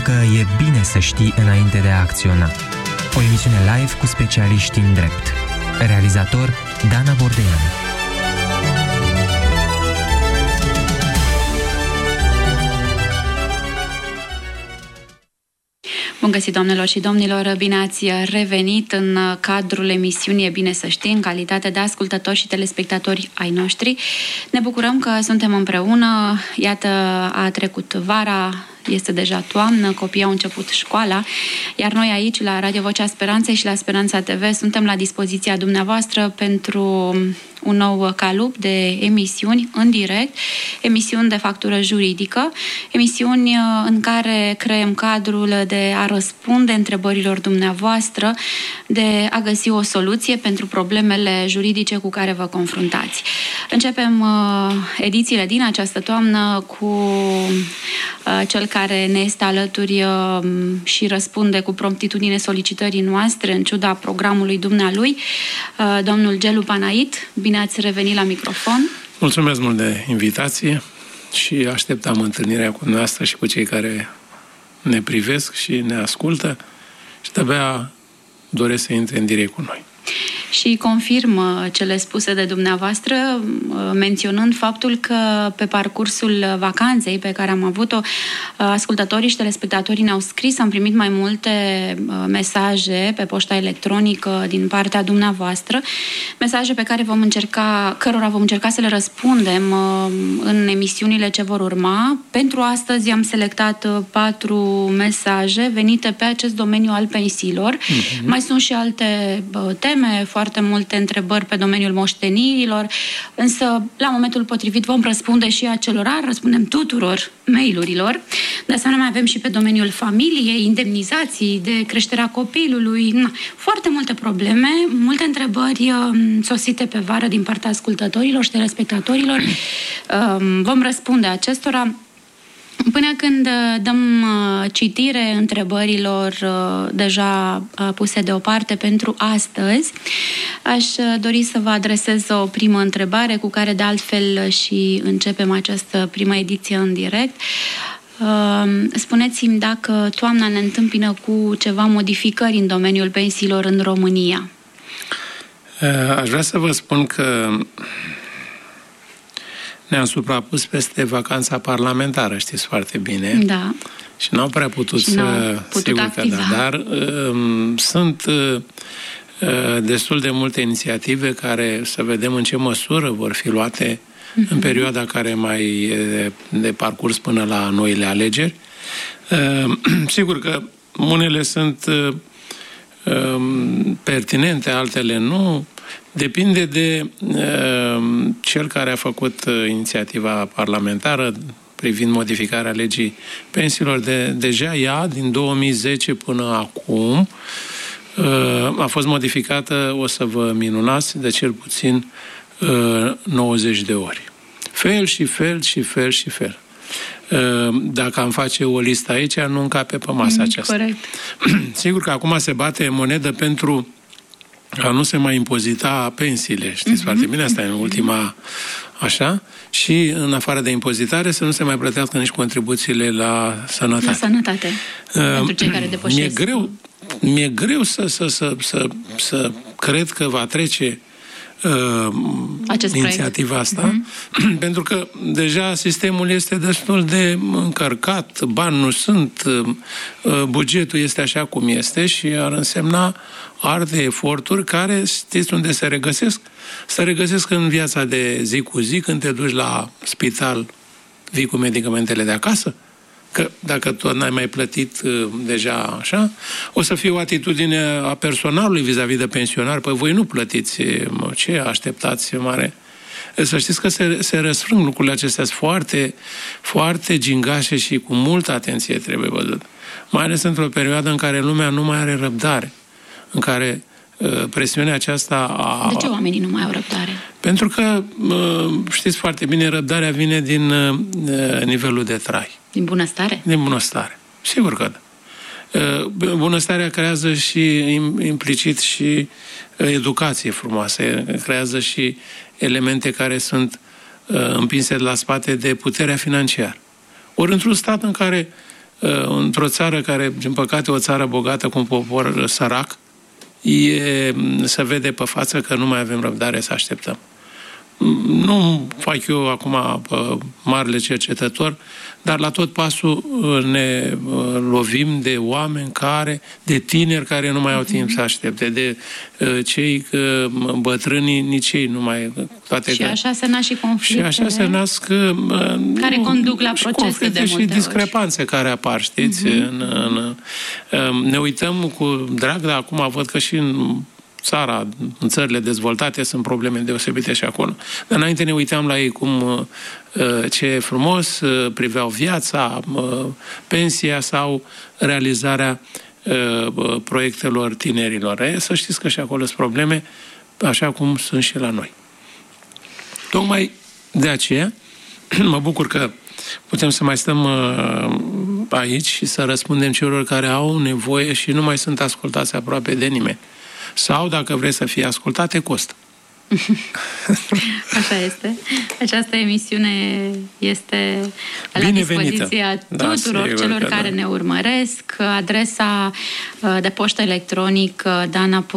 că e bine să știi înainte de a acționa. O emisiune live cu specialiști în drept. Realizator Dana Bordean. Bun găsit, doamnelor și domnilor! Bine ați revenit în cadrul emisiunii E bine să știi, în calitate de ascultători și telespectatori ai noștri. Ne bucurăm că suntem împreună. Iată, a trecut vara, este deja toamnă, copiii au început școala, iar noi aici, la Radio Vocea Speranței și la Speranța TV, suntem la dispoziția dumneavoastră pentru un nou calup de emisiuni în direct, emisiuni de factură juridică, emisiuni în care creăm cadrul de a răspunde întrebărilor dumneavoastră, de a găsi o soluție pentru problemele juridice cu care vă confruntați. Începem edițiile din această toamnă cu cel care ne este alături și răspunde cu promptitudine solicitării noastre, în ciuda programului dumnealui, domnul Gelu Panait. Bine ați revenit la microfon. Mulțumesc mult de invitație și așteptam întâlnirea cu noastră și cu cei care ne privesc și ne ascultă și de-abia doresc să intre în direct cu noi. Și confirmă cele spuse de dumneavoastră, menționând faptul că pe parcursul vacanței pe care am avut-o, ascultătorii și telespectatorii ne-au scris, am primit mai multe mesaje pe poșta electronică din partea dumneavoastră, mesaje pe care cărora vom încerca să le răspundem în emisiunile ce vor urma. Pentru astăzi am selectat 4 mesaje venite pe acest domeniu al pensiilor. Mai sunt și alte teme, foarte multe întrebări pe domeniul moștenirilor, însă la momentul potrivit vom răspunde și acelora, răspundem tuturor mail-urilor. De asemenea, mai avem și pe domeniul familiei, indemnizații de creșterea copilului, foarte multe probleme, multe întrebări sosite pe vară din partea ascultătorilor și telespectatorilor. Vom răspunde acestora. Până când dăm citire întrebărilor deja puse deoparte pentru astăzi, aș dori să vă adresez o primă întrebare cu care de altfel și începem această primă ediție în direct. Spuneți-mi dacă toamna ne întâmpină cu ceva modificări în domeniul pensiilor în România. Aș vrea să vă spun că ne-am suprapus peste vacanța parlamentară, știți foarte bine. Da. Și n-au prea putut activa. Dar sunt destul de multe inițiative care să vedem în ce măsură vor fi luate în perioada care mai e de parcurs până la noile alegeri. Sigur că unele sunt pertinente, altele nu. Depinde de cel care a făcut inițiativa parlamentară privind modificarea legii pensiilor. Deja ea, din 2010 până acum, a fost modificată, o să vă minunați, de cel puțin 90 de ori. Fel și fel și fel și fel. Dacă am face o listă aici, nu încape pe masa aceasta. Corect. Sigur că acum se bate monedă pentru a nu se mai impozita pensiile, știți foarte bine, asta e în ultima, așa, și în afară de impozitare să nu se mai plătească nici contribuțiile la sănătate. La sănătate, pentru cei care depășesc. Mi-e greu să cred că va trece inițiativa asta, pentru că deja sistemul este destul de încărcat, bani nu sunt, bugetul este așa cum este și ar însemna arde eforturi care, știți unde se regăsesc? Se regăsesc în viața de zi cu zi, când te duci la spital, vii cu medicamentele de acasă, că dacă tot n-ai mai plătit deja așa, o să fie o atitudine a personalului vis-a-vis de pensionari. Păi voi nu plătiți, ce așteptați mare? Să știți că se răsfrâng lucrurile acestea, sunt foarte, foarte gingașe și cu multă atenție trebuie văzut. Mai ales într-o perioadă în care lumea nu mai are răbdare, în care presiunea aceasta De ce oamenii nu mai au răbdare? Pentru că, știți foarte bine, răbdarea vine din nivelul de trai. Din bunăstare? Din bunăstare. Sigur că da. Bunăstarea creează și implicit și educație frumoasă, creează și elemente care sunt împinse la spate de puterea financiară. Ori într-un stat în care într-o țară care, din păcate, o țară bogată cu un popor sărac, se vede pe față că nu mai avem răbdare să așteptăm. Nu fac eu acum marele cercetător, dar la tot pasul ne lovim de oameni de tineri care nu mai au timp să aștepte, de cei bătrâni, nici ei nu mai... Și așa se nasc și conflicte. Și așa se nasc... care conduc la procese de multe și discrepanțe care apar, știți? Ne uităm cu drag, dar acum văd că și în în țările dezvoltate sunt probleme deosebite și acolo. Dar înainte ne uitam la ei cum ce frumos priveau viața, pensia sau realizarea proiectelor tinerilor. Să știți că și acolo sunt probleme, așa cum sunt și la noi. Tocmai de aceea mă bucur că putem să mai stăm aici și să răspundem celor care au nevoie și nu mai sunt ascultați aproape de nimeni. Sau, dacă vrei să fii ascultate, costă. Așa este. Această emisiune este la dispoziția tuturor celor care ne urmăresc. Adresa de poștă electronică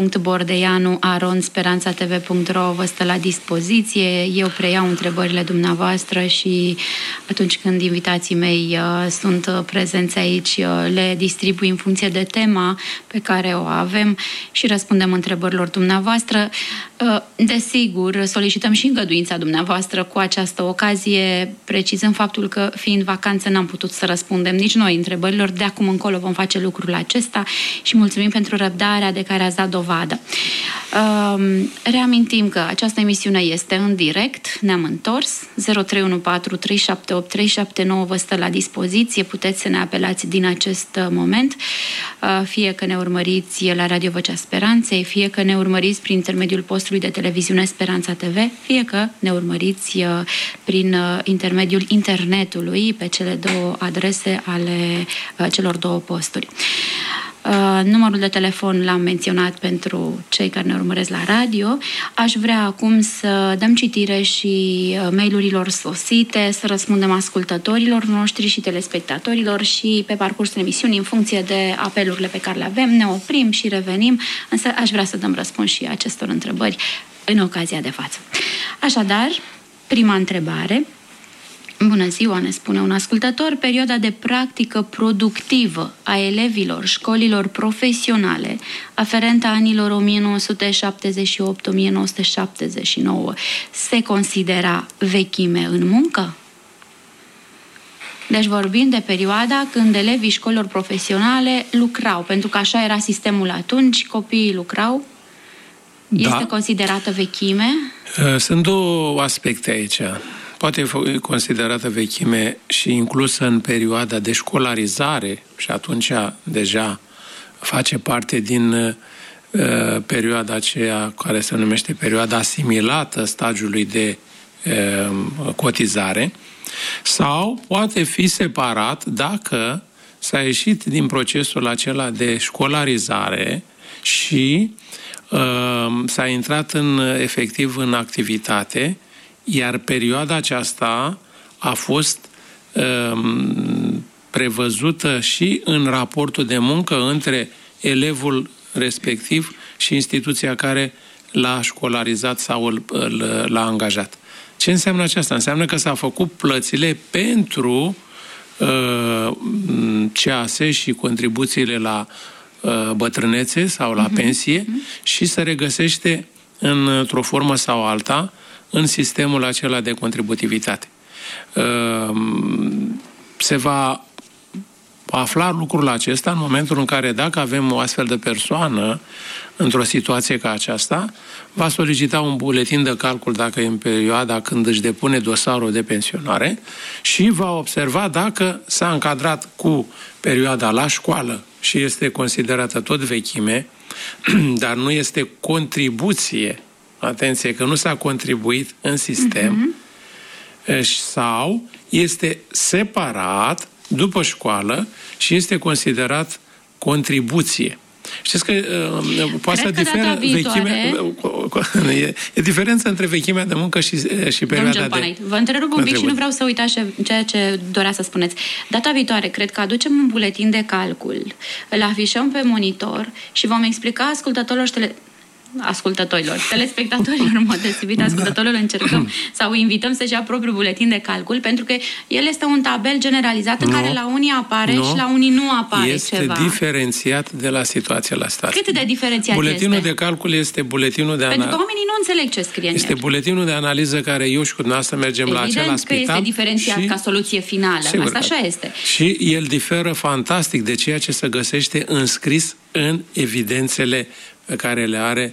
dana.bordeanu@speranțatv.ro vă stă la dispoziție. Eu preiau întrebările dumneavoastră și atunci când invitații mei sunt prezenți aici, le distribui în funcție de tema pe care o avem și răspundem întrebărilor dumneavoastră. Desigur, solicităm și îngăduința dumneavoastră cu această ocazie, precizând faptul că, fiind vacanță, n-am putut să răspundem nici noi întrebărilor. De acum încolo vom face lucrul acesta și mulțumim pentru răbdarea de care ați dat dovadă. Reamintim că această emisiune este în direct, ne-am întors, 0314 378 379 vă stă la dispoziție, puteți să ne apelați din acest moment, fie că ne urmăriți la Radio Vocea Speranței, fie că ne urmăriți prin intermediul postului de televiziune Speranța TV, fie că ne urmăriți prin intermediul internetului pe cele două adrese ale celor două posturi. Numărul de telefon l-am menționat pentru cei care ne urmăresc la radio. Aș vrea acum să dăm citire și mail-urilor sosite, să răspundem ascultătorilor noștri și telespectatorilor și pe parcursul emisiunii, în funcție de apelurile pe care le avem, ne oprim și revenim, însă aș vrea să dăm răspuns și acestor întrebări în ocazia de față. Așadar, prima întrebare. Bună ziua, ne spune un ascultător. Perioada de practică productivă a elevilor școlilor profesionale aferentă anilor 1978-1979 se considera vechime în muncă? Deci vorbim de perioada când elevii școlilor profesionale lucrau, pentru că așa era sistemul atunci, copiii lucrau. Este considerată vechime? Sunt două aspecte aici. Poate fi considerată vechime și inclusă în perioada de școlarizare și atunci deja face parte din perioada aceea care se numește perioada asimilată stagiului de cotizare, sau poate fi separat dacă s-a ieșit din procesul acela de școlarizare și s-a intrat efectiv în activitate, iar perioada aceasta a fost prevăzută și în raportul de muncă între elevul respectiv și instituția care l-a școlarizat sau l-a angajat. Ce înseamnă aceasta? Înseamnă că s-au făcut plățile pentru CAS și contribuțiile la bătrânețe sau la pensie și se regăsește într-o formă sau alta în sistemul acela de contributivitate. Se va afla lucrul acesta în momentul în care, dacă avem o astfel de persoană într-o situație ca aceasta, va solicita un buletin de calcul dacă e în perioada când își depune dosarul de pensionare și va observa dacă s-a încadrat cu perioada la școală și este considerată tot vechime, dar nu este contribuție. Atenție, că nu s-a contribuit în sistem sau este separat după școală și este considerat contribuție. Știți că poate să diferă vechimea... E diferență între vechimea de muncă și perioada de... Vă întrerup un pic și nu vreau să uitați ceea ce dorea să spuneți. Data viitoare, cred că aducem un buletin de calcul, îl afișăm pe monitor și vom explica telespectatorilor, în mod deosebit, ascultătorilor, încercăm sau invităm să-și ia propriul buletin de calcul, pentru că el este un tabel generalizat în care la unii apare și la unii nu apare ceva. Este diferențiat de la situație la situație. Cât de diferențiat buletinul de calcul este buletinul de analiză. Pentru că oamenii nu înțeleg ce scrie în el. Este buletinul de analiză care eu și cu dumneavoastră mergem la acela spital. Evident că este diferențiat ca soluție finală. Sigur, asta așa este. Și el diferă fantastic de ceea ce se găsește înscris în evidențele pe care le are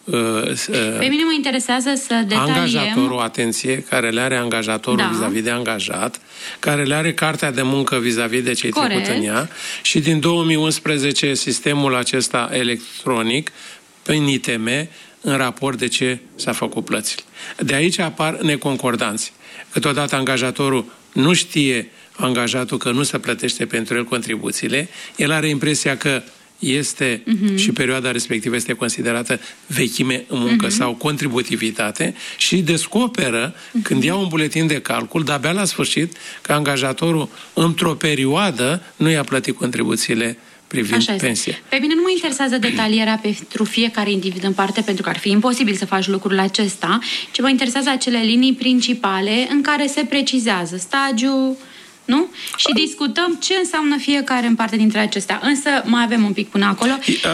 pe mine mă interesează să detaliem angajatorul, atenție, care le are angajatorul vis-a-vis de angajat, care le are cartea de muncă vis-a-vis de ce-i trecut în ea și din 2011 sistemul acesta electronic prin ITM în raport de ce s-a făcut plățile. De aici apar neconcordanțe. Câteodată angajatorul nu știe angajatul că nu se plătește pentru el contribuțiile, el are impresia că este și perioada respectivă este considerată vechime în muncă sau contributivitate și descoperă, când ia un buletin de calcul, de-abia la sfârșit, că angajatorul într-o perioadă nu i-a plătit contribuțiile privind pensia. Pe mine nu mă interesează detalierea pentru fiecare individ în parte, pentru că ar fi imposibil să faci lucrul acesta, ci mă interesează acele linii principale în care se precizează stagiul, nu? Și discutăm ce înseamnă fiecare în parte dintre acestea. Însă mai avem un pic până acolo.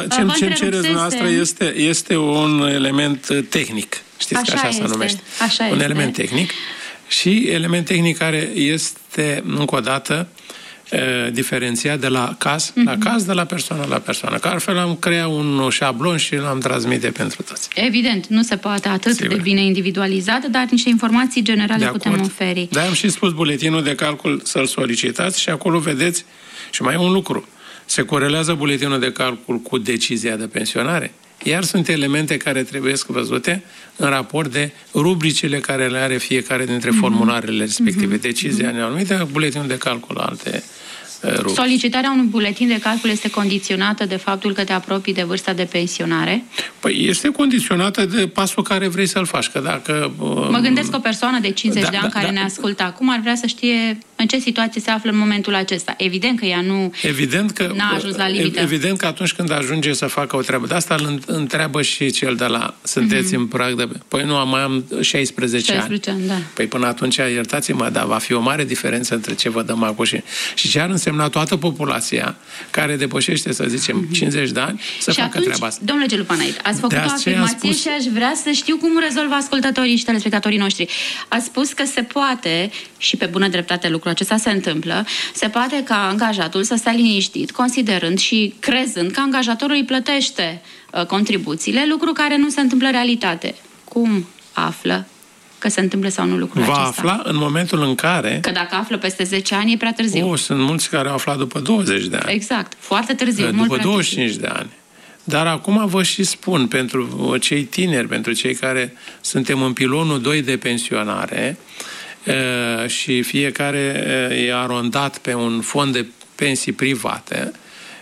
Ce cereți noastră este un element tehnic. Știți că așa se numește. Un element tehnic. Și element tehnic care este, încă o dată, diferențiat de la caz la caz, de la persoană la persoană. Că altfel am creat un șablon și l-am transmite pentru toți. Evident, nu se poate atât de bine individualizat, dar niște informații generale putem oferi. Dar am și spus buletinul de calcul să-l solicitați și acolo vedeți și mai e un lucru. Se corelează buletinul de calcul cu decizia de pensionare. Iar sunt elemente care trebuie văzute în raport de rubricile care le are fiecare dintre formularele respective. Decizia neanumită, buletinul de calcul, alte rubrici. Solicitarea unui buletin de calcul este condiționată de faptul că te apropii de vârsta de pensionare? Păi este condiționată de pasul care vrei să-l faci. Că dacă, mă gândesc că o persoană de 50 de ani care ne ascultă acum ar vrea să știe în ce situație se află în momentul acesta. Evident că ea nu n-a ajuns la limită. Evident că atunci când ajunge să facă o treabă de asta, îl întreabă și cel de la sunteți în prag de... Păi nu, mai am 16 ani. Da. Păi până atunci, iertați-mă, dar va fi o mare diferență între ce vă dăm acum și ce ar însemna toată populația care depășește, să zicem, 50 de ani să facă treaba asta. Domnule Gelupanaid, ați făcut o afirmație și aș vrea să știu cum rezolvă ascultătorii și telespectatorii noștri. Ați spus că se poate, și pe bună dreptate lucrul acesta se întâmplă, se poate ca angajatul să stea liniștit, considerând și crezând că angajatorul îi plătește contribuțiile, lucru care nu se întâmplă în realitate. Cum află că se întâmplă sau nu lucrul acesta? Va afla în momentul în care... Că dacă află peste 10 ani e prea târziu. Sunt mulți care au aflat după 20 de ani. Exact, foarte târziu. După 25 de ani. Dar acum vă și spun, pentru cei tineri, pentru cei care suntem în pilonul 2 de pensionare și fiecare e arondat pe un fond de pensii private,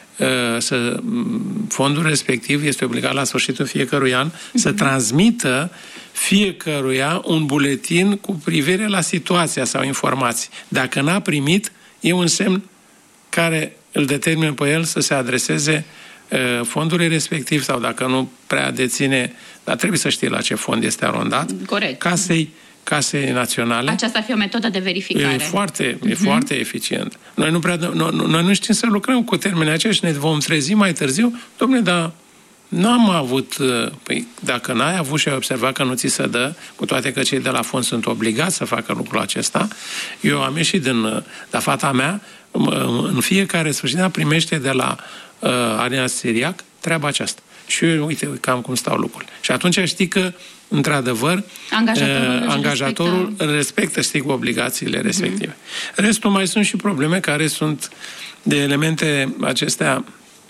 fondul respectiv este obligat la sfârșitul fiecărui an să transmită fiecăruia un buletin cu privire la situația sau informații. Dacă n-a primit, e un semn care îl determină pe el să se adreseze fondului respectiv sau dacă nu prea deține, dar trebuie să știe la ce fond este arondat. Corect. Casei naționale. Aceasta ar fi o metodă de verificare. E foarte eficient. Noi nu știm să lucrăm cu termenii aceia și ne vom trezi mai târziu. Dom'le, dar n-am avut... Păi, dacă n-ai avut și ai observat că nu ți se dă, cu toate că cei de la fond sunt obligați să facă lucrul acesta, eu am ieșit dar fata mea, în fiecare sfârșit, primește de la Allianz Siriac treaba aceasta. Și eu, uite, cam cum stau lucrurile. Și atunci știi că, într-adevăr, angajatorul respectă, știi, cu obligațiile respective. Restul mai sunt și probleme care sunt de elemente acestea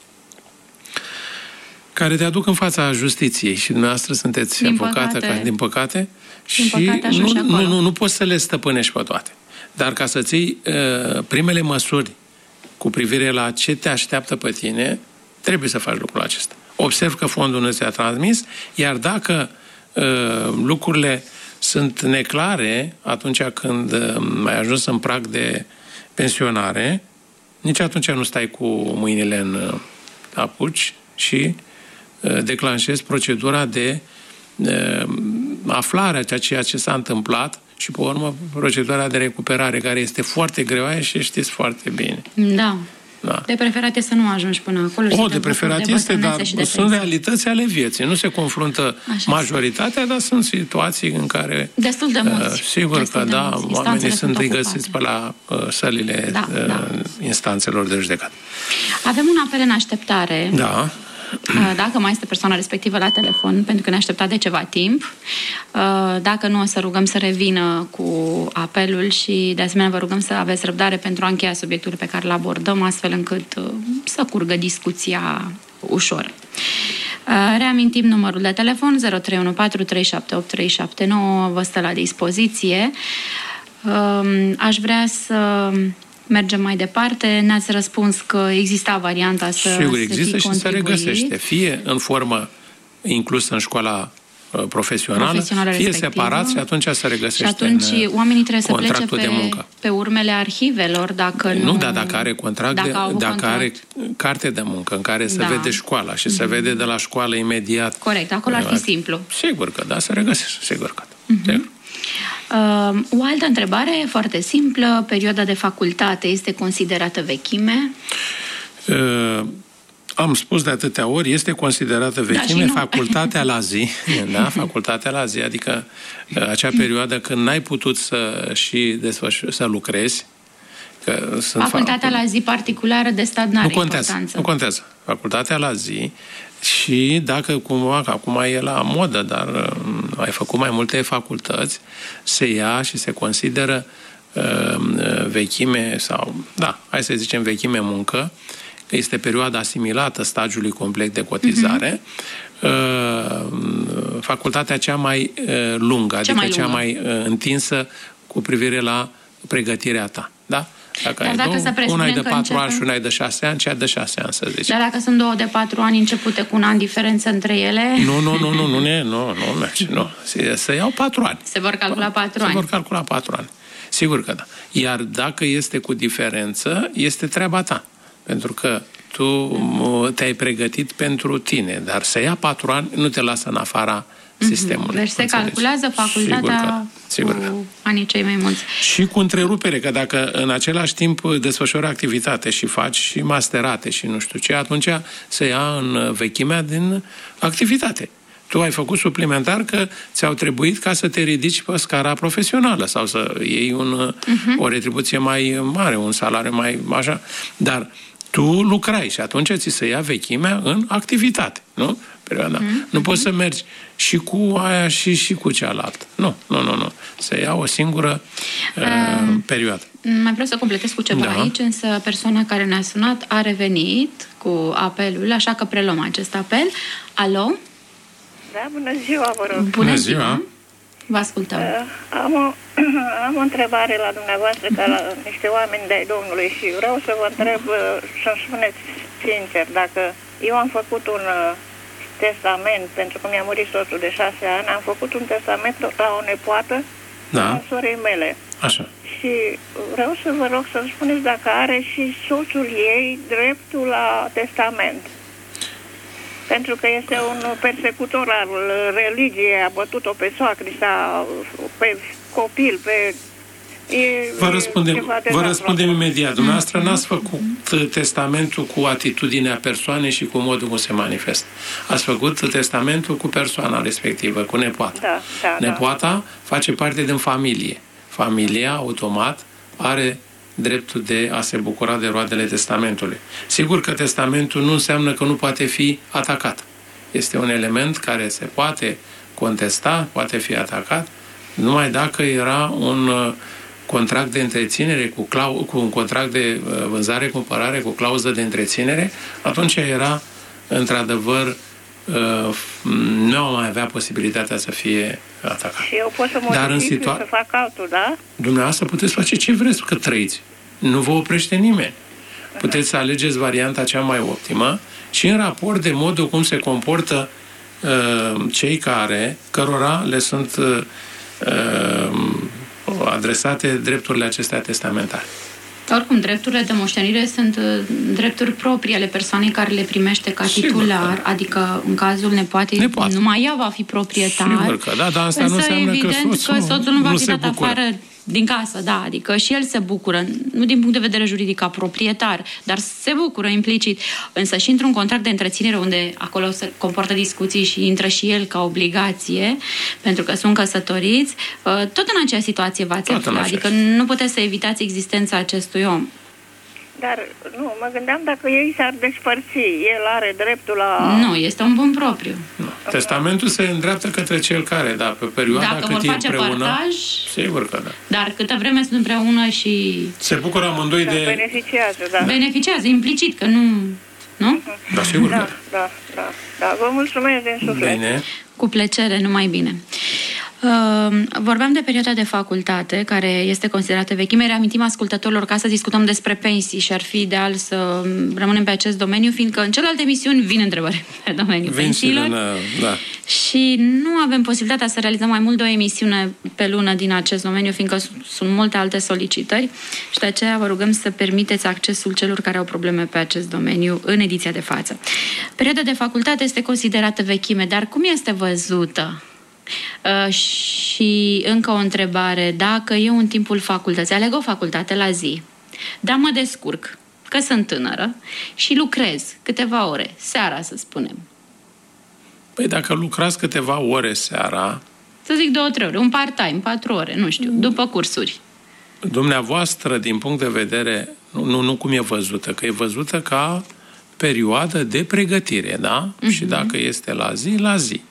care te aduc în fața justiției și dumneavoastră sunteți avocată, din păcate, și nu poți să le stăpânești pe toate. Dar ca să ții primele măsuri cu privire la ce te așteaptă pe tine, Trebuie să faci lucrul acesta. Observ că fondul nu ți-a transmis, iar dacă lucrurile sunt neclare atunci când ai ajuns în prag de pensionare, nici atunci nu stai cu mâinile în apuci și declanșezi procedura de aflare a ceea ce s-a întâmplat și, pe urmă, procedura de recuperare, care este foarte greoaie și știți foarte bine. Da. De preferat este să nu ajungi până acolo. De preferat este, dar sunt realități ale vieții. Nu se confruntă majoritatea, dar sunt situații în care... Destul de mulți. Sigur că, da, oamenii sunt găsiți pe la sălile instanțelor de judecată. Avem un apel în așteptare. Da. Dacă mai este persoana respectivă la telefon, pentru că ne-a așteptat de ceva timp. Dacă nu, o să rugăm să revină cu apelul și, de asemenea, vă rugăm să aveți răbdare pentru a încheia subiectul pe care îl abordăm, astfel încât să curgă discuția ușor. Reamintim numărul de telefon 0314378379, vă stă la dispoziție. Aș vrea să mergem mai departe. Ne-ați răspuns că exista varianta să Sigur, există și se regăsește. Fie în formă inclusă în școala profesională, fie separat și atunci se regăsește. Și atunci oamenii trebuie să plece pe urmele arhivelor, dacă nu... dar dacă are contract, dacă are carte de muncă în care se vede școala și se vede de la școală imediat. Corect, acolo ar fi simplu. Sigur că da, se regăsește, sigur că da. O altă întrebare foarte simplă, perioada de facultate este considerată vechime? Am spus de atâtea ori, este considerată vechime facultatea la zi, da? Facultatea la zi, adică acea perioadă când n-ai putut să lucrezi. Facultatea la zi particulară de stat n-are importanță. Nu contează. Facultatea la zi și dacă cumva, că acum e la modă, dar ai făcut mai multe facultăți, se ia și se consideră vechime sau, hai să zicem vechime muncă, că este perioada asimilată stagiului complet de cotizare, facultatea cea mai lungă, cea mai întinsă cu privire la pregătirea ta. Da? Dacă una e de 4 ani și una e de 6 ani, cea de 6 ani, să zicem. Dar dacă sunt două de 4 ani începute cu un an diferență între ele... Nu merge. Se iau 4 ani. Se vor calcula 4 ani. Se vor calcula 4 ani. Sigur că da. Iar dacă este cu diferență, este treaba ta. Pentru că tu te-ai pregătit pentru tine, dar să ia 4 ani nu te lasă în afara sistemului. Deci se calculează facultatea cu anii cei mai mulți. Și cu întrerupere, că dacă în același timp desfășori activitate și faci și masterate și nu știu ce, atunci se ia în vechimea din activitate. Tu ai făcut suplimentar că ți-au trebuit ca să te ridici pe scara profesională sau să iei o retribuție mai mare, un salariu mai așa. Dar tu lucrai și atunci ți se ia vechimea în activitate, nu? Perioada. Nu poți să mergi și cu aia și cu cealaltă. Nu. Se ia o singură perioadă. Mai vreau să completez cu ceva aici, însă persoana care ne-a sunat a revenit cu apelul, așa că preluăm acest apel. Alo? Da, bună ziua, vă rog. Bună ziua. Vă ascultăm. Am o întrebare la dumneavoastră ca la niște oameni de-ai Domnului și vreau să vă întreb, să-mi spuneți sincer, dacă eu am făcut un testament, pentru că mi-a murit soțul de 6 ani, am făcut un testament la o nepoată a sorei mele. Așa. Și vreau să vă rog să-mi spuneți dacă are și soțul ei dreptul la testament. Pentru că este un persecutor al religiei, a bătut-o pe soacri, pe copil, pe... Vă răspundem imediat. Dumneavoastră n-ați făcut testamentul cu atitudinea persoanei și cu modul cum se manifestă. Ați făcut testamentul cu persoana respectivă, cu nepoata. Nepoata face parte din familie. Familia, automat, are dreptul de a se bucura de roadele testamentului. Sigur că testamentul nu înseamnă că nu poate fi atacat. Este un element care se poate contesta, poate fi atacat, numai dacă era un contract de întreținere cu un contract de vânzare-cumpărare cu clauză de întreținere, atunci era într-adevăr nu mai avea posibilitatea să fie atacat. Și eu pot să modific să fac altul, da? Dumneavoastră puteți face ce vreți, că trăiți. Nu vă oprește nimeni. Puteți să alegeți varianta cea mai optimă, și în raport de modul cum se comportă cei cărora le sunt adresate drepturile acestea testamentare. Oricum, drepturile de moștenire sunt drepturi proprii ale persoanei care le primește ca titular, adică în cazul nepoatei, numai ea va fi proprietar. Sigur că da, dar asta nu înseamnă că soțul nu va fi dat afară din casă, da, adică și el se bucură, nu din punct de vedere juridic ca proprietar, dar se bucură implicit, însă și într-un contract de întreținere unde acolo se comportă discuții și intră și el ca obligație, pentru că sunt căsătoriți, tot în acea situație v-ați afla, adică nu puteți să evitați existența acestui om. Dar, nu, mă gândeam dacă ei s-ar despărți, el are dreptul la... Nu, este un bun propriu. Nu. Testamentul se îndreaptă către cel care, da, pe perioada dacă cât e împreună... partaj, sigur că da. Dar câtă vreme sunt împreună și... Se bucură amândoi de... Beneficiază, da. Beneficiază, implicit, că nu... Nu? Da, sigur că da. Vă mulțumesc din suflet. Bine. Cu plăcere, numai bine. Vorbeam de perioada de facultate, care este considerată vechime. Reamintim ascultătorilor că astăzi discutăm despre pensii și ar fi ideal să rămânem pe acest domeniu, fiindcă în celelalte emisiuni vin întrebări pe domeniul pensiilor. Da. Și nu avem posibilitatea să realizăm mai mult de o emisiune pe lună din acest domeniu, fiindcă sunt multe alte solicitări și de aceea vă rugăm să permiteți accesul celor care au probleme pe acest domeniu în ediția de față. Perioada de facultate este considerată vechime, dar cum este văzută? Și încă o întrebare, dacă eu în timpul facultății aleg o facultate la zi, dar mă descurc, că sunt tânără și lucrez câteva ore, seara să spunem. Păi dacă lucrați câteva ore seara... Să zic 2-3 ore, un part-time, 4 ore, nu știu, după cursuri. Dumneavoastră, din punct de vedere, nu cum e văzută, că e văzută ca perioadă de pregătire, da? Și dacă este la zi,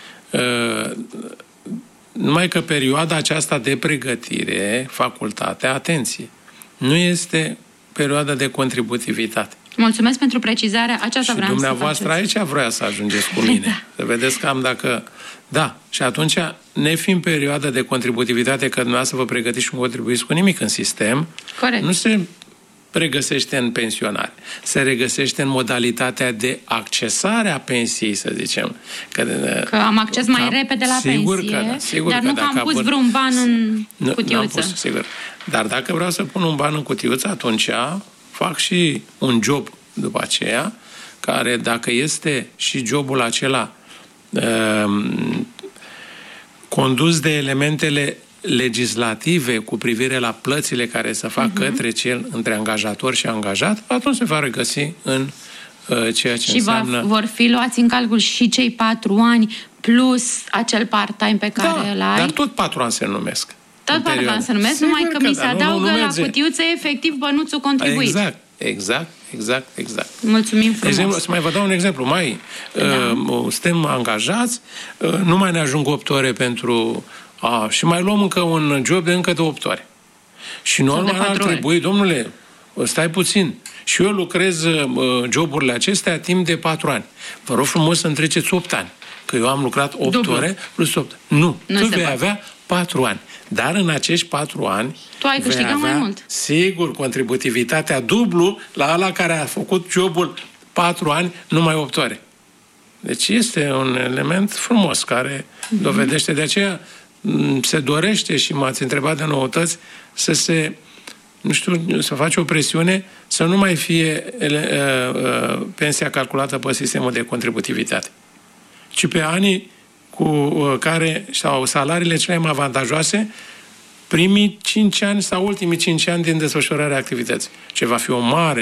numai că perioada aceasta de pregătire, facultatea, atenție, nu este perioada de contributivitate. Mulțumesc pentru precizarea, aceasta vreau să faceți. Și dumneavoastră aici vrea să ajungeți cu mine. Da. Să vedeți cam dacă... Da, și atunci, nefiind perioada de contributivitate, că dumneavoastră vă pregătiți și nu contribuiți cu nimic în sistem, corect, nu se regăsește în pensionare. Se regăsește în modalitatea de accesare a pensiei, să zicem. Că am acces mai repede la pensie, dar nu că am pus vreun ban în cutiuță. Pus, sigur. Dar dacă vreau să pun un ban în cutiuță, atunci fac și un job după aceea, care dacă este și jobul acela condus de elementele legislative cu privire la plățile care se fac către cel între angajator și angajat, atunci se va regăsi în ceea ce înseamnă... Și vor fi luați în calcul și cei 4 ani plus acel part-time pe care îl ai? Dar tot 4 ani se numesc. Tot 4 ani se numesc, numai că mi se adaugă la cutiuță efectiv bănuțul contribuit. Exact. Mulțumim frumos. Exemplu, să mai vă dau un exemplu. Suntem angajați, nu mai ne ajung 8 ore pentru... și mai luăm încă un job de încă de 8 ore. Și normal ar trebui, domnule, stai puțin, și eu lucrez joburile acestea timp de 4 ani. Vă rog frumos să întreceți 8 ani, că eu am lucrat 8 ore plus 8. Nu, tu vei avea 4 ani. Dar în acești 4 ani tu ai câștigat mai mult. Sigur, contributivitatea dublu la ăla care a făcut jobul 4 ani, numai 8 ore. Deci este un element frumos care dovedește. De aceea se dorește, și m-ați întrebat de noutăți, să face o presiune să nu mai fie pensia calculată pe sistemul de contributivitate, ci pe anii cu care, sau salariile cele mai avantajoase, primii 5 ani sau ultimii 5 ani din desfășurarea activității. Ce va fi o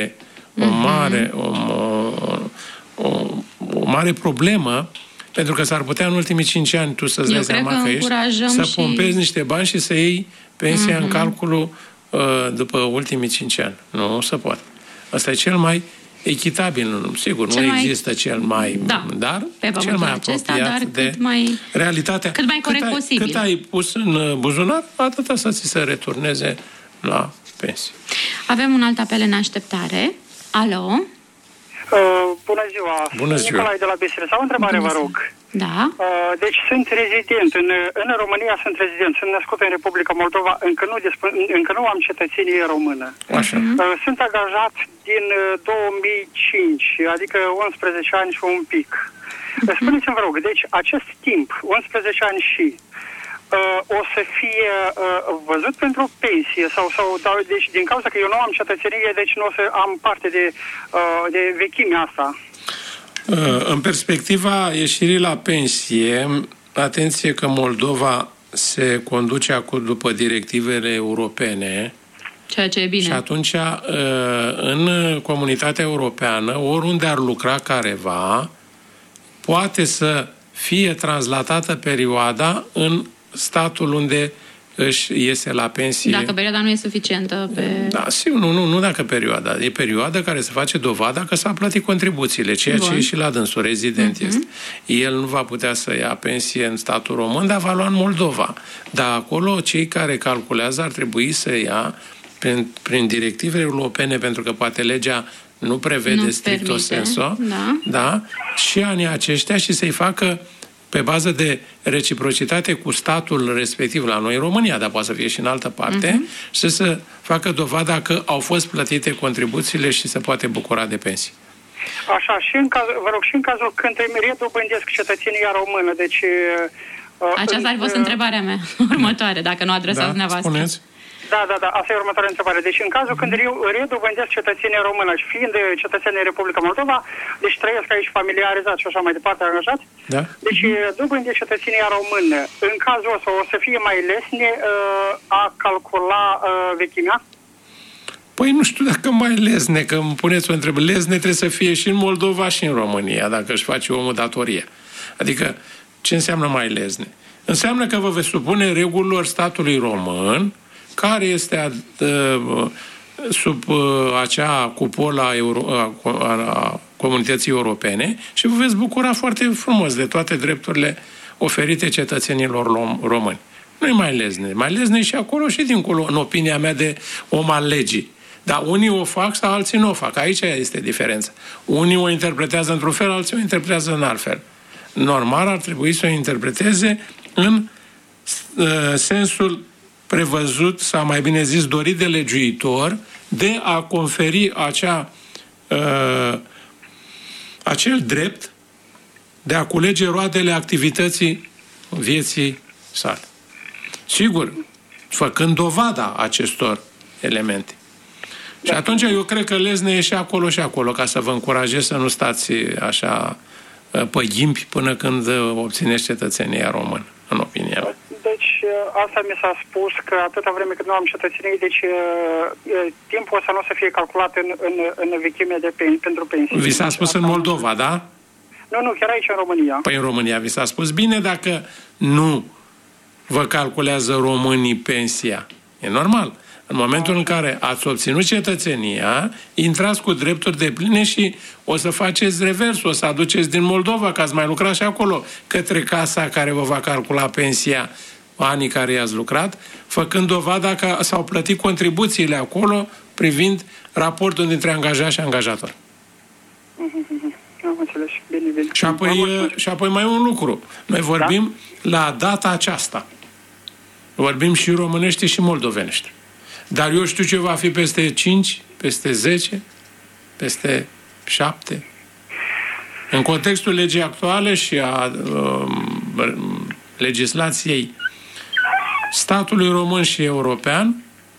mare problemă, pentru că s-ar putea în ultimii 5 ani tu să-ți dai seama că ești, să pompezi niște bani și să iei pensia în calculul după ultimii 5 ani. Nu se poate. Asta e cel mai echitabil. Sigur, nu există cel mai... dar cel mai apropiat de realitatea. Cât mai corect posibil. Cât ai pus în buzunar, atâta să ți se returneze la pensie. Avem un alt apel în așteptare. Alo? Bună ziua! Bună ziua! Nicolae de la Bistrița. O întrebare, vă rog. Da. Deci sunt rezident. În România sunt rezident. Sunt născut în Republica Moldova. Încă nu am cetățenie română. Așa. Sunt angajat din 2005, adică 11 ani și un pic. Spuneți-mi, vă rog, deci acest timp, 11 ani și... o să fie văzut pentru pensie sau deci din cauza că eu nu am cetățenie, deci nu o să am parte de vechimea asta. În perspectiva ieșirii la pensie, atenție că Moldova se conduce acum după directivele europene. Ceea ce e bine. Și atunci, în comunitatea europeană, oriunde ar lucra careva, poate să fie translatată perioada în statul unde își iese la pensie. Dacă perioada nu e suficientă pe... Da, sigur, nu dacă perioada. E perioada care se face dovada că s-a plătit contribuțiile, ceea ce e și la dânsul, rezident este. El nu va putea să ia pensie în statul român, dar va lua în Moldova. Dar acolo cei care calculează ar trebui să ia prin directivele europene, pentru că poate legea nu prevede stricto sensu, da, și anii aceștia și să-i facă pe bază de reciprocitate cu statul respectiv, la noi în România, dar poate să fie și în altă parte, și să facă dovada că au fost plătite contribuțiile și se poate bucura de pensii. Așa, și vă rog, și în cazul când redobândesc cetățenia română, deci... Aceasta ar fi fost întrebarea mea următoare, dacă nu adresați dumneavoastră. Spuneți. Da, asta e următoarea întrebare. Deci în cazul când redobândesc cetățenia română și fiind cetățenii Republica Moldova, deci trăiesc aici familiarizat și așa mai departe, angajat, deci dobândesc cetățenia română. În cazul ăsta o să fie mai lesne a calcula vechimea? Păi nu știu dacă mai lesne, că îmi puneți o întrebare. Lesne trebuie să fie și în Moldova și în România, dacă își face omul datorie. Adică, ce înseamnă mai lesne? Înseamnă că vă veți supune regulilor statului român, care este sub acea cupolă a comunității europene și vă veți bucura foarte frumos de toate drepturile oferite cetățenilor români. Nu-i mai lesne. Mai lesne și acolo și dincolo, în opinia mea de om al legii. Dar unii o fac sau alții nu o fac. Aici este diferența. Unii o interpretează într-un fel, alții o interpretează în alt fel. Normal ar trebui să o interpreteze în sensul prevăzut, sau mai bine zis, dorit de legiuitor, de a conferi acel drept de a culege roadele activității vieții sale. Sigur, făcând dovada acestor elemente. Și atunci eu cred că lesne e și acolo, ca să vă încurajez să nu stați așa pe ghimpi până când obțineți cetățenia română, în opinia mea. Deci, asta mi s-a spus, că atâta vreme cât nu am cetățenie, deci timpul ăsta nu o să fie calculat în vechime pentru pensii. Vi s-a spus în Moldova, da? Nu, chiar aici, în România. Păi în România vi s-a spus bine dacă nu vă calculează românii pensia. E normal. În momentul în care ați obținut cetățenia, intrați cu drepturi depline și o să faceți reversul, o să aduceți din Moldova, că ați mai lucrat și acolo, către casa care vă va calcula pensia anii care i-ați lucrat, făcând dovada că s-au plătit contribuțiile acolo privind raportul dintre angajat și angajator. Am înțeles. Bine. Și apoi mai un lucru. Noi vorbim la data aceasta. Vorbim și românește și moldovenește. Dar eu știu ce va fi peste 5, peste 10, peste 7. În contextul legii actuale și a legislației statului român și european,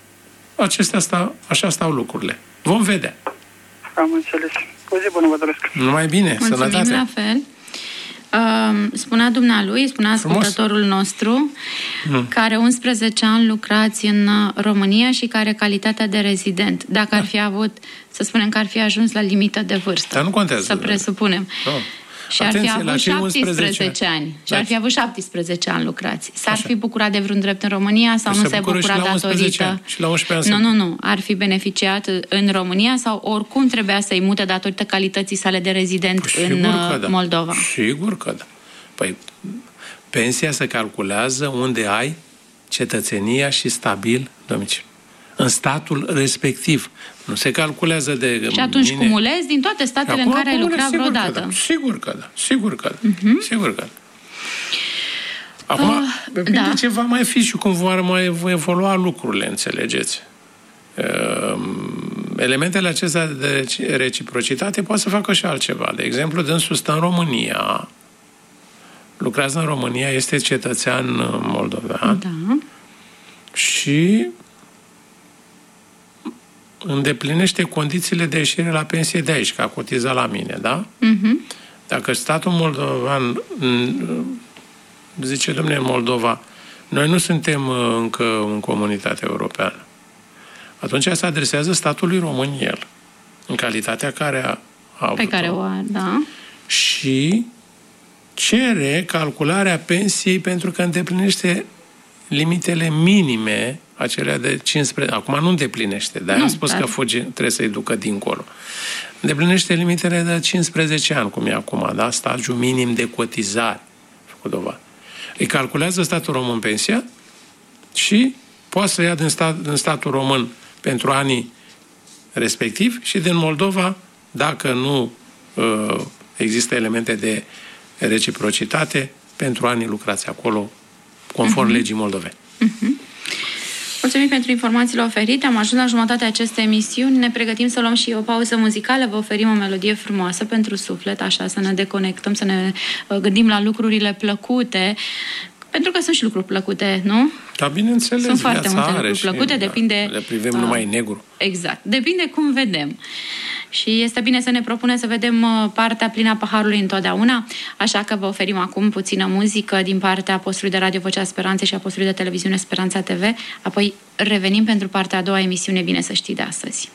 așa stau lucrurile. Vom vedea. Am înțeles. O zi bună vă doresc. Numai bine, mulțumim, sănătate. la fel. Spunea dumnealui, spunea ascultătorul nostru, că are 11 ani lucrați în România și care are calitatea de rezident. Dacă ar fi avut, să spunem că ar fi ajuns la limită de vârstă. Dar nu contează. Să presupunem. Și ar fi avut 17 ani. Și ar fi avut 17 ani lucrați. S-ar fi bucurat de vreun drept în România sau nu se bucura datorită? Și la 11 ani. Nu. Ar fi beneficiat în România sau oricum trebuia să-i mute datorită calității sale de rezident în Moldova? Sigur că da. Păi, pensia se calculează unde ai cetățenia și stabil domiciliu. În statul respectiv. Nu se calculează de... Și atunci cumulezi din toate statele în care ai lucrat vreodată. Sigur că da. Acum, depinde ce va mai fi și cum vor mai evolua lucrurile, înțelegeți? Elementele acestea de reciprocitate poate să facă și altceva. De exemplu, dânsul stă în România, lucrează în România, este cetățean moldovean și îndeplinește condițiile de ieșire la pensie de aici, că a cotizat la mine, da? Dacă statul moldovan zice, dom'le, în Moldova, noi nu suntem încă în comunitatea europeană, atunci se adresează statului român el, în calitatea care a avut-o. Pe care o are, da. Și cere calcularea pensiei pentru că îndeplinește limitele minime, acelea de 15... Acum nu îndeplinește, dar am spus că fuge, trebuie să-i ducă dincolo. Îndeplinește limitele de 15 ani, cum e acum, da? Stagiul minim de cotizare. Făcut dovadă. Îi calculează statul român pensia și poate să ia din statul român pentru anii respectiv și din Moldova, dacă nu există elemente de reciprocitate, pentru anii lucrați acolo, conform legii moldovene. Mulțumim pentru informațiile oferite. Am ajuns la jumătatea acestei emisiuni. Ne pregătim să luăm și o pauză muzicală. Vă oferim o melodie frumoasă pentru suflet, așa să ne deconectăm, să ne gândim la lucrurile plăcute. Pentru că sunt și lucruri plăcute, nu? Da, bineînțeles. Sunt foarte multe lucruri plăcute, depinde... Le privim numai în negru. Exact. Depinde cum vedem. Și este bine să ne propunem să vedem partea plină a paharului întotdeauna, așa că vă oferim acum puțină muzică din partea postului de radio Vocea Speranței și a postului de televiziune Speranța TV, apoi revenim pentru partea a doua emisiune Bine să știi de astăzi.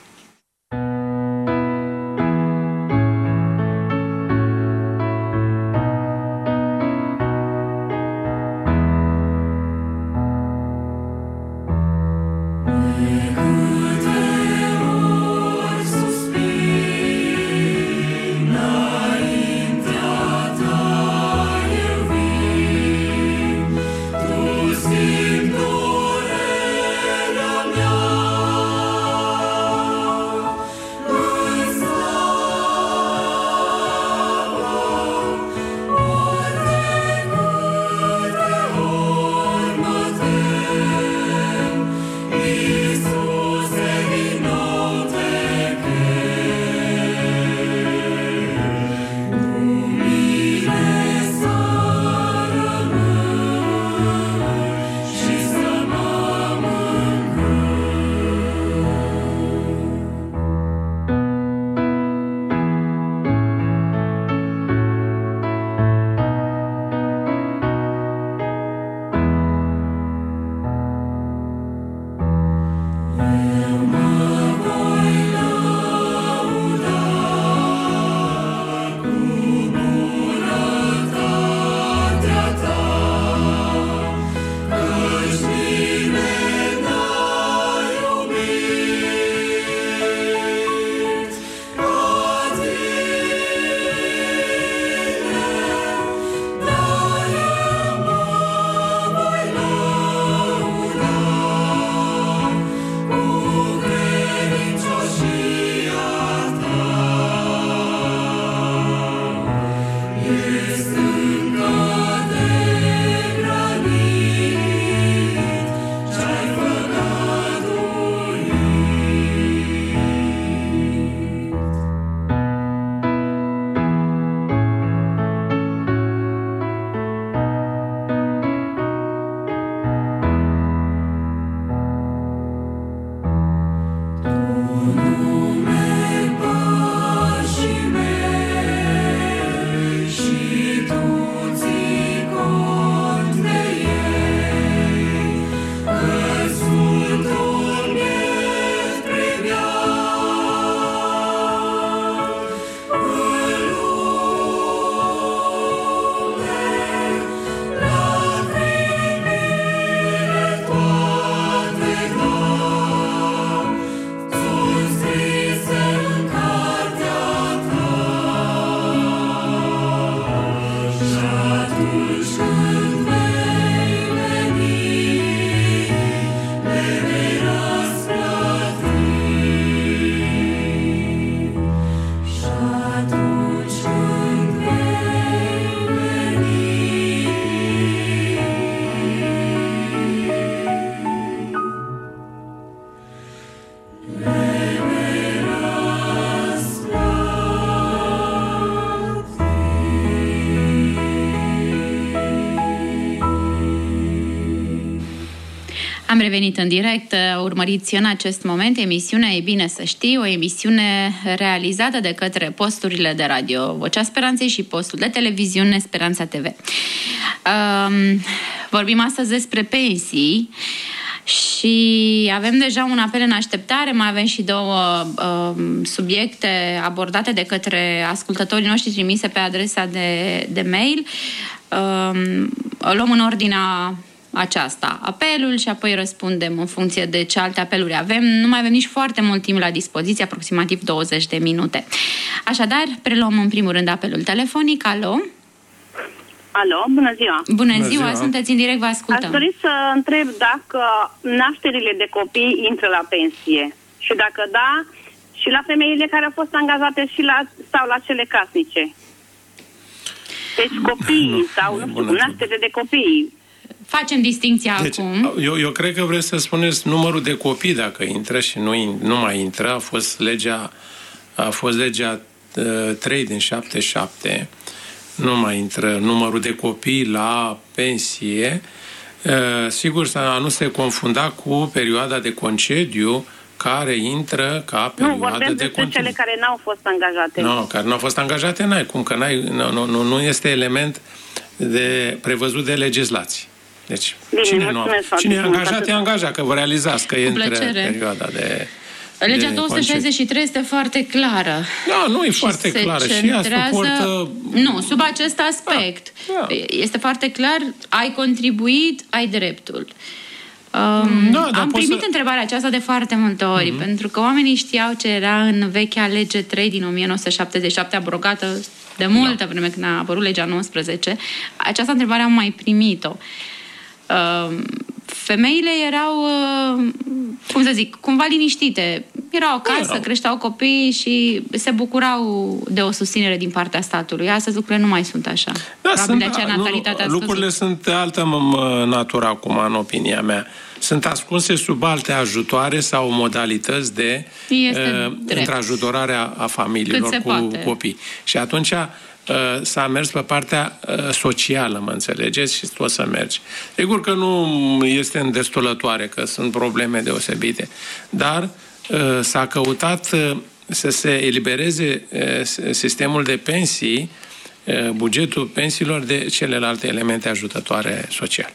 Am revenit în direct. Urmăriți în acest moment emisiunea E bine să știi, o emisiune realizată de către posturile de radio Vocea Speranței și postul de televiziune Speranța TV. Vorbim astăzi despre pensii și avem deja un apel în așteptare, mai avem și două subiecte abordate de către ascultătorii noștri trimise pe adresa de mail. Luăm în ordinea aceasta apelul și apoi răspundem în funcție de ce alte apeluri avem. Nu mai avem nici foarte mult timp la dispoziție, aproximativ 20 de minute. Așadar, preluăm în primul rând apelul telefonic. Alo? Alo, bună ziua! Bună ziua, sunteți în direct, vă ascultăm. Aș dori să întreb dacă nașterile de copii intră la pensie și dacă da, și la femeile care au fost angajate și sau la cele casnice. Deci copiii sau, nu știu, nașterile de copii. Facem distinția acum. Eu cred că vreți să spuneți numărul de copii dacă intră și nu mai intră. A fost legea 3 din 77. Nu mai intră numărul de copii la pensie. Sigur, să nu se confunda cu perioada de concediu care intră ca perioadă de concediu. Nu, vorbim cele care n-au fost angajate. Nu, care n-au fost angajate, n-ai cum, că nu este element prevăzut de legislație. Deci, cine e angajat, e angajat, că vă realizați că intră perioada de... Legea 263 este foarte clară. Da, nu e foarte clară. Și ea suportă... Nu, sub acest aspect. Este foarte clar, ai contribuit, ai dreptul. Am primit întrebarea aceasta de foarte multe ori, pentru că oamenii știau ce era în vechea lege 3 din 1977, abrogată de multă vreme când a apărut legea 19. Această întrebare am mai primit-o. Femeile erau, cum să zic, cumva liniștite. Erau acasă, creșteau copii și se bucurau de o susținere din partea statului. Astăzi lucrurile nu mai sunt așa. Lucrurile sunt altă natură acum, în opinia mea. Sunt ascunse sub alte ajutoare sau modalități de întrajutorare a familiilor cu copii. Și atunci s-a mers pe partea socială, mă înțelegeți? Și tot să mergi. Sigur că nu este îndestulătoare, că sunt probleme deosebite, dar s-a căutat să se elibereze sistemul de pensii, bugetul pensiilor de celelalte elemente ajutătoare sociale.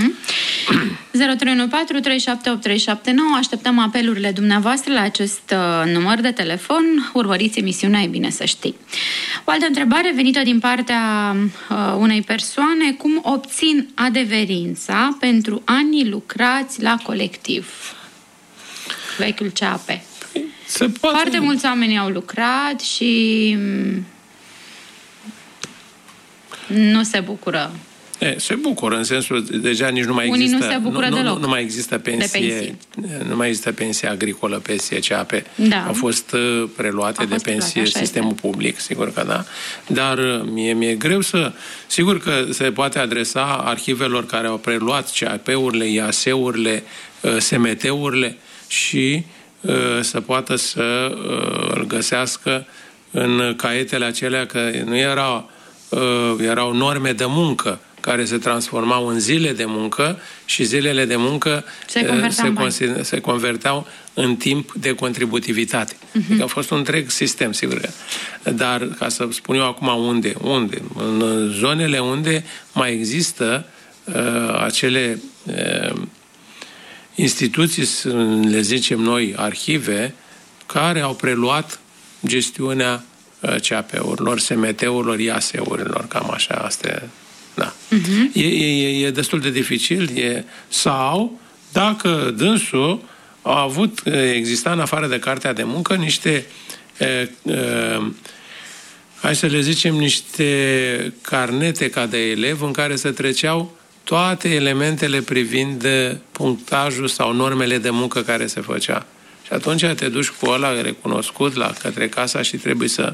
0314-378-379. Așteptăm apelurile dumneavoastră la acest număr de telefon. Urmăriți emisiunea E bine să știi. O altă întrebare venită din partea unei persoane: cum obțin adeverința pentru anii lucrați la colectiv? Vechiul CAP. Foarte mulți oameni au lucrat și nu se bucură. Se bucură, în sensul, deja nici nu mai există... Unii nu se bucură deloc. Nu mai există pensie, nu mai există pensie agricolă, pensie CAP. Da. Au fost preluate de pensie sistemul public, sigur că da. Dar mi-e greu să... Sigur că se poate adresa arhivelor care au preluat CAP-urile, IAS-urile, SMT-urile și să poată să îl găsească în caietele acelea, că nu erau norme de muncă care se transformau în zile de muncă și zilele de muncă se converteau în timp de contributivitate. Adică a fost un întreg sistem, sigur. Dar, ca să spun eu acum unde? În zonele unde mai există acele instituții, le zicem noi, arhive, care au preluat gestiunea CAP-urilor, SMT-urilor, IAS-urilor, cam așa, asta. Da. E destul de dificil, sau dacă dânsul exista în afară de cartea de muncă niște hai să le zicem niște carnete ca de elev în care se treceau toate elementele privind punctajul sau normele de muncă care se făcea. Și atunci te duci cu ăla recunoscut către casa și trebuie să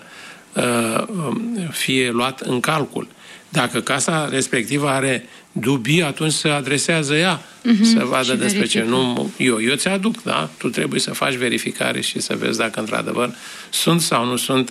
fie luat în calcul. Dacă casa respectivă are dubii, atunci se adresează ea să vadă și despre ce. Nu, eu ți-aduc, da? Tu trebuie să faci verificare și să vezi dacă într-adevăr sunt sau nu sunt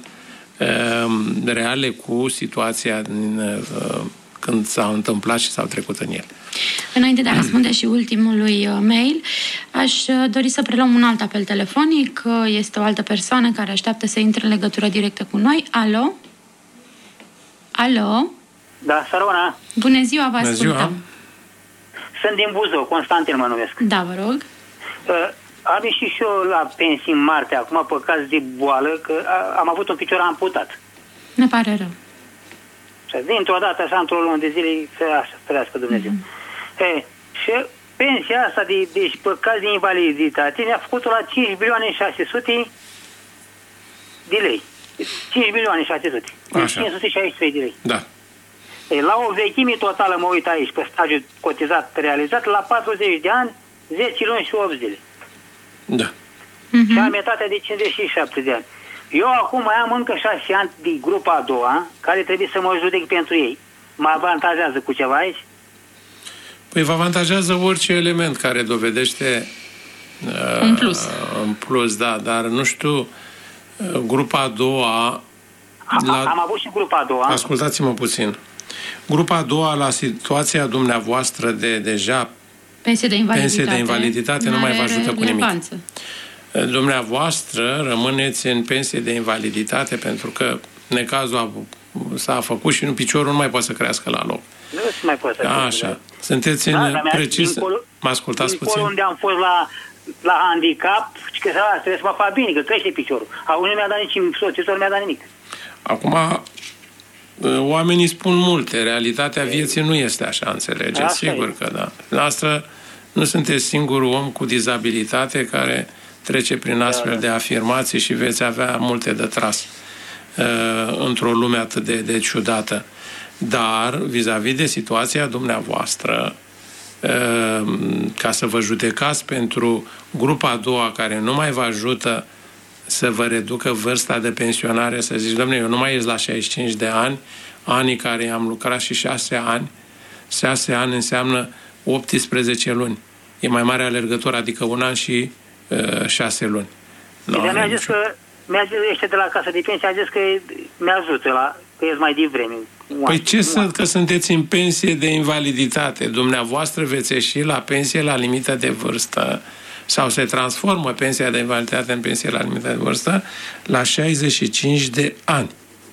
reale cu situația când s-au întâmplat și s-au trecut în el. Înainte de a răspunde și ultimului mail, aș dori să preluăm un alt apel telefonic. Este o altă persoană care așteaptă să intre în legătură directă cu noi. Alo? Alo? Da, Sărona. Bună ziua, vă ascultăm. Sunt din Buzău, Constantin mă numesc. Da, vă rog. Am ieșit și eu la pensii în martie, acum pe caz de boală, că am avut un picior amputat. Ne pare rău. Și dintr-o dată, așa, într-o lună de zile, să ferească Dumnezeu. Și pensia asta, deci pe caz de invaliditate, mi-a făcut-o la 5.600.000 de lei. 5.600.000. 563 de lei. Da. La o vechime totală, mă uit aici, pe stagiul cotizat realizat, la 40 de ani, 10 luni și 8 zile. Da. Și am etatea de 57 de ani. Eu acum mai am încă 6 ani de grupa a doua, care trebuie să mă judec pentru ei. Mă avantajează cu ceva aici? Păi vă avantajează orice element care dovedește în plus. În plus, da, dar nu știu, grupa a doua... Am avut și grupa a doua. Ascultați-mă puțin. Grupa a doua, la situația dumneavoastră de deja pensie de invaliditate nu mai vă ajută cu nimic. Dumneavoastră rămâneți în pensie de invaliditate pentru că necazul s-a făcut și piciorul nu mai poate să crească la loc. Nu se mai poate să crească. Așa. Sunteți în precis... Mă ascultați puțin? Unde am fost la handicap, că trebuie să mă fac bine, că crește piciorul. Nu mi-a dat nici soțitor, nu mi-a dat nimic. Acum, oamenii spun multe. Realitatea vieții nu este așa, înțelegeți? Așa sigur că da. Noastră nu sunteți singurul om cu dizabilitate care trece prin astfel de afirmații și veți avea multe de tras într-o lume atât de ciudată. Dar, vis-a-vis de situația dumneavoastră, ca să vă judecați pentru grupa a doua care nu mai vă ajută să vă reducă vârsta de pensionare, să zici, dom'le, eu nu mai ies la 65 de ani, anii care am lucrat și 6 ani, 6 ani înseamnă 18 luni. E mai mare alergător, adică 1 an și 6 luni. Mi-a zis că ăștia de la Casa de Pensie, a zis că mi-ajută, că e mai devreme. Păi ce sunt că sunteți în pensie de invaliditate? Dumneavoastră veți ieși la pensie la limită de vârstă sau se transformă pensia de invaliditate în pensie la limită de vârstă la 65 de ani.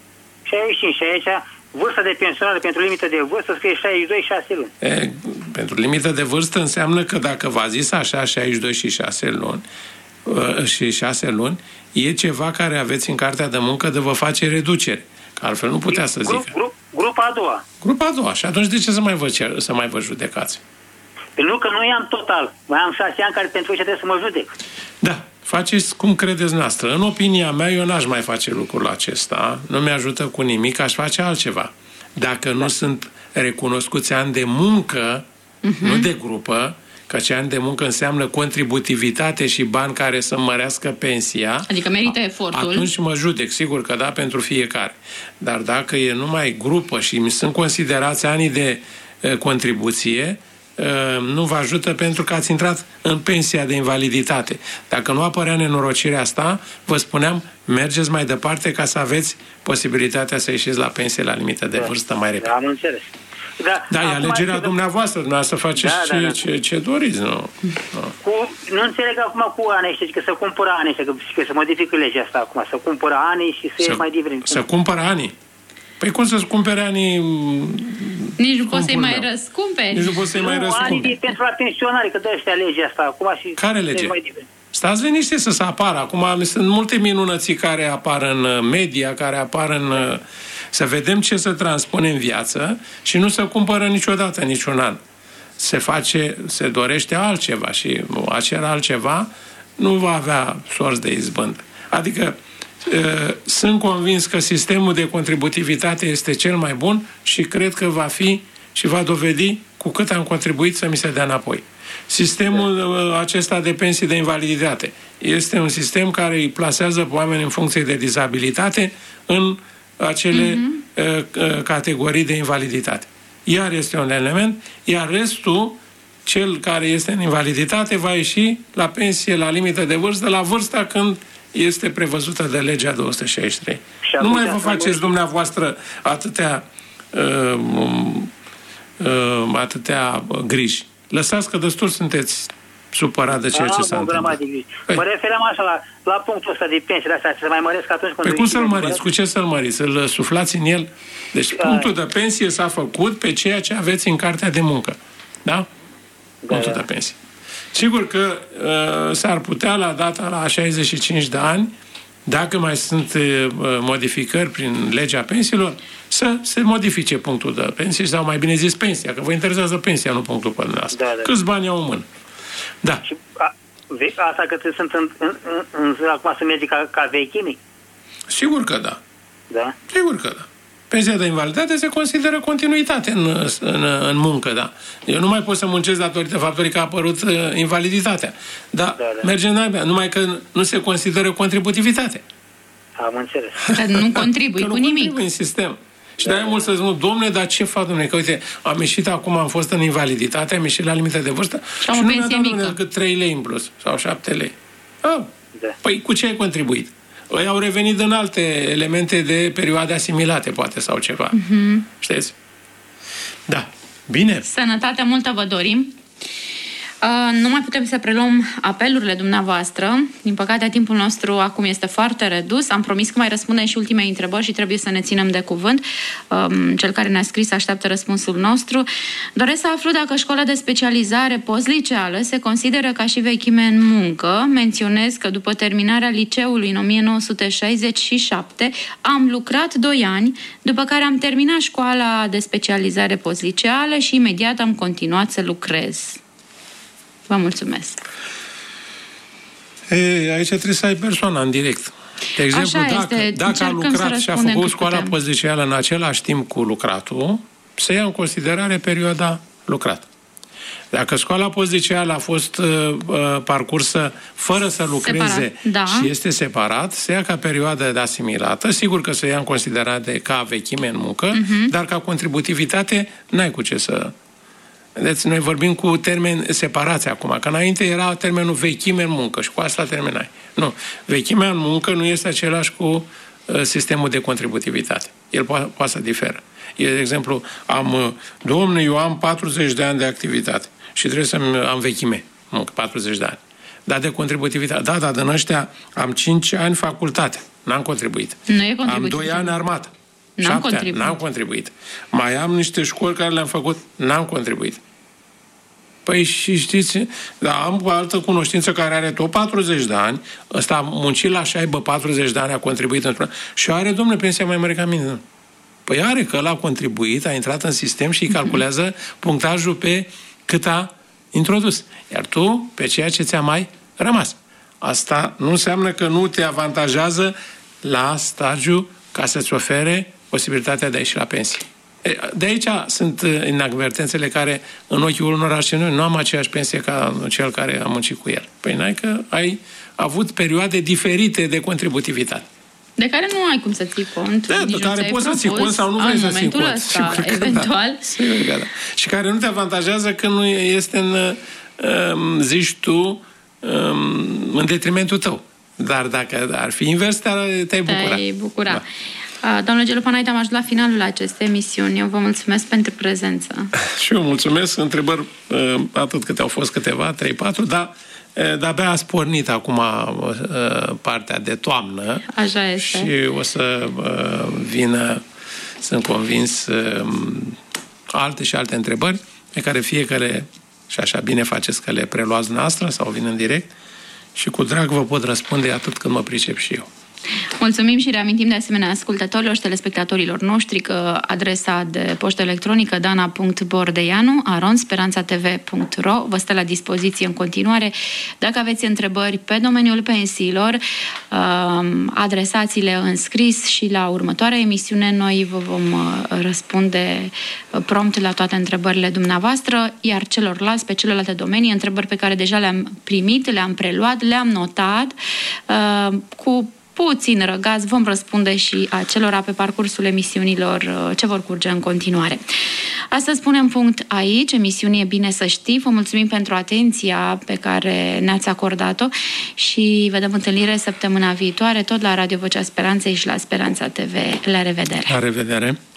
65 și aici vârsta de pensionare pentru limită de vârstă scrie 62-6 luni. Pentru limită de vârstă înseamnă că dacă v-a zis așa 62 și 6 luni și 6 luni, e ceva care aveți în cartea de muncă de vă face reducere. Că altfel nu putea să zică. Grupa a doua. Grupa a doua. Și atunci de ce să mai vă judecați? Pentru că nu i-am total. Mai am 6 ani care pentru ce trebuie să mă judec. Da. Faceți cum credeți noastră. În opinia mea, eu n-aș mai face lucrul acesta. Nu mi-ajută cu nimic, aș face altceva. Dacă nu sunt recunoscuți ani de muncă, nu de grupă, că ce ani de muncă înseamnă contributivitate și bani care să mărească pensia. Adică merită efortul. Atunci mă judec, sigur că da, pentru fiecare. Dar dacă e numai grupă și sunt considerați anii de contribuție, nu vă ajută pentru că ați intrat în pensia de invaliditate. Dacă nu apărea nenorocirea asta, vă spuneam, mergeți mai departe ca să aveți posibilitatea să ieșiți la pensie la limită de vârstă mai repede. Am înțeles. Da, e alegerea dumneavoastră, dumneavoastră faceți ce doriți, nu? Nu înțeleg acum cu anii ăștia, că să cumpără anii ăștia, că să modifică legea asta acum, să cumpără anii și să ies mai devreme. Să cumpără anii? Păi cum să-ți cumpere anii? Nici nu poți să-i mai răscumperi. Nici nu poți să-i mai răscumperi. Anii pentru la pensionare, că dă ăștia legea asta acum și... Care lege? Stați liniște să apară. Acum sunt multe minunății care apar în media, care apar în... Să vedem ce se transpune în viață și nu se cumpără niciodată, niciun an. Se dorește altceva și acel altceva nu va avea sorți de izbândă. Adică sunt convins că sistemul de contributivitate este cel mai bun și cred că va fi și va dovedi cu cât am contribuit să mi se dea înapoi. Sistemul acesta de pensii de invaliditate este un sistem care îi plasează pe oameni în funcție de dizabilitate în acele categorii de invaliditate. Iar este un element, iar restul, cel care este în invaliditate, va ieși la pensie la limită de vârstă, la vârsta când este prevăzută de legea 263. Nu mai vă faceți dumneavoastră atâtea atâtea griji. Lăsați că destul sunteți supărat de ceea ce s-a întâmplat. Mă referam așa la punctul ăsta de pensiile astea, să se mai măresc atunci când... Păi cum să-l măriți? Cu ce să-l măriți? Să-l suflați în el? Deci punctul de pensie s-a făcut pe ceea ce aveți în cartea de muncă. Da? Punctul de pensie. Sigur că s-ar putea la data la 65 de ani, dacă mai sunt modificări prin legea pensiilor, să se modifice punctul de pensie sau mai bine zis pensia, că vă interesează pensia, nu punctul pe dumneavoastră. Da. Câți bani au în mână? Da. Și asta că sunt acum să mergi ca vechime? Sigur că da. Da? Sigur că da. Pensia de invaliditate se consideră continuitate în muncă, da. Eu nu mai pot să muncesc datorită faptului că a apărut invaliditatea. Dar merge în numai că nu se consideră contributivitate. Am înțeles. Că nu contribui cu nimic. Contribui în sistem. Și de-aia mulți să zic, dom'le, dar ce fac, dom'le? Că uite, am ieșit acum, am fost în invaliditate, am ieșit la limită de vârstă și nu mi-a dat, dom'le, decât 3 lei în plus sau 7 lei. Păi cu ce ai contribuit? Ei au revenit în alte elemente de perioade asimilate, poate, sau ceva. Știți? Da. Bine. Sănătate multă vă dorim. Nu mai putem să preluăm apelurile dumneavoastră. Din păcate, timpul nostru acum este foarte redus. Am promis că mai răspundem și ultimele întrebări și trebuie să ne ținem de cuvânt. Cel care ne-a scris așteaptă răspunsul nostru. Doresc să aflu dacă școala de specializare postliceală se consideră ca și vechime în muncă. Menționez că după terminarea liceului în 1967 am lucrat 2 ani, după care am terminat școala de specializare postliceală și imediat am continuat să lucrez. Vă mulțumesc. Aici trebuie să ai persoana în direct. De exemplu, dacă a lucrat și a făcut școala postliceală în același timp cu lucratul, se ia în considerare perioada lucrată. Dacă școala postliceală a fost parcursă fără să lucreze și este separat, se ia ca perioadă de asimilată, sigur că se ia în considerare ca vechime în muncă, dar ca contributivitate n-ai cu ce să... Deci noi vorbim cu termeni separați acum, că înainte era termenul vechime în muncă și cu asta terminai. Nu. Vechimea în muncă nu este același cu sistemul de contributivitate. El poate să diferă. De exemplu, eu am 40 de ani de activitate și trebuie să am vechime, muncă, 40 de ani. Dar de contributivitate. Dar din ăștia am 5 ani facultate. N-am contribuit. Nu e contribuit. Am 2 ani armată. N-am contribuit. Mai am niște școli care le-am făcut, n-am contribuit. Păi și știți, dar am o altă cunoștință care are tot 40 de ani, ăsta a muncit la șaibă 40 de ani, a contribuit și are, domnule, pensia mai mare ca mine. Păi are, că ăla a contribuit, a intrat în sistem și calculează punctajul pe cât a introdus. Iar tu, pe ceea ce ți-a mai rămas. Asta nu înseamnă că nu te avantajează la stagiu ca să-ți ofere posibilitatea de a ieși la pensie. De aici sunt inadvertențele care, în ochii unora și noi, nu am aceeași pensie ca cel care a muncit cu el. Păi n-ai că ai avut perioade diferite de contributivitate. De care nu ai cum să ții cont. Da, de care poți să ții cont sau nu vrei să ții cont. Ăsta, eventual. Da. Și care nu te avantajează când nu este zici tu, în detrimentul tău. Dar dacă ar fi invers, te-ai bucura. Te-ai bucura. Da. Domnule Gelupanaite, am ajuns la finalul acestei emisiuni. Eu vă mulțumesc pentru prezență. Și eu mulțumesc. Întrebări, atât câte au fost câteva, 3-4, dar de-abia ați pornit acum partea de toamnă. Așa este. Și o să vină, sunt convins, alte și alte întrebări pe care fiecare, și așa bine faceți că le preluați noastră sau vin în direct, și cu drag vă pot răspunde atât cât mă pricep și eu. Mulțumim și reamintim de asemenea ascultătorilor și telespectatorilor noștri că adresa de poștă electronică dana.bordeanu@speranțatv.ro vă stă la dispoziție în continuare. Dacă aveți întrebări pe domeniul pensiilor, adresați-le în scris și la următoarea emisiune noi vă vom răspunde prompt la toate întrebările dumneavoastră, iar celorlalți pe celelalte domenii, întrebări pe care deja le-am primit, le-am preluat, le-am notat, cu puțin răgaz vom răspunde și acelora pe parcursul emisiunilor ce vor curge în continuare. Astăzi punem punct aici, emisiunii E bine să știi. Vă mulțumim pentru atenția pe care ne-ați acordat-o și vedem întâlnire săptămâna viitoare, tot la Radio Vocea Speranței și la Speranța TV. La revedere! La revedere!